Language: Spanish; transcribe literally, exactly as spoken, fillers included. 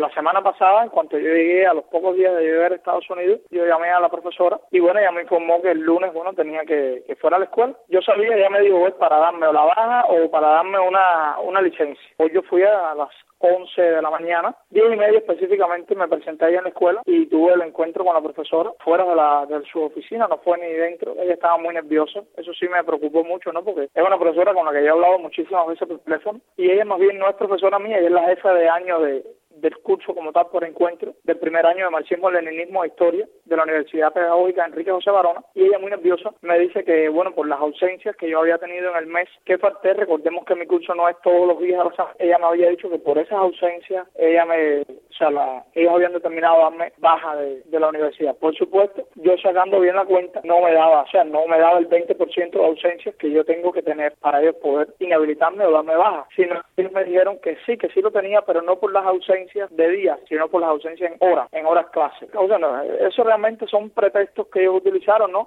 la semana pasada, en cuanto yo llegué, a los pocos días de llegar a Estados Unidos, yo llamé a la profesora y bueno, ella me informó que el lunes, bueno, tenía que, que fuera a la escuela. Yo sabía, ella me dijo, pues, para darme o la baja o para darme una, una licencia. Hoy yo fui a las once de la mañana, diez y media específicamente, me presenté allá en la escuela y tuve el encuentro con la profesora fuera de la de su oficina, no fue ni dentro. Ella estaba muy nerviosa, eso sí me preocupó mucho, ¿no? Porque es una profesora con la que yo he hablado muchísimas veces por teléfono y ella más bien no es profesora mía, ella es la jefa de año de del curso como tal por encuentro del primer año de marxismo-leninismo e historia de la Universidad Pedagógica Enrique José Barona, y ella muy nerviosa me dice que bueno, por las ausencias que yo había tenido en el mes que falté, recordemos que mi curso no es todos los días a la semana, ella me había dicho que por esas ausencias ella me, o sea, la, ellos habían determinado darme baja de, de la universidad. Por supuesto, yo sacando bien la cuenta, no me daba, o sea, no me daba el veinte por ciento de ausencias que yo tengo que tener para ellos poder inhabilitarme o darme baja, sino ellos me dijeron que sí, que sí lo tenía, pero no por las ausencias de días, sino por las ausencias en horas, en horas clase. O sea, no, eso realmente son pretextos que ellos utilizaron, ¿no?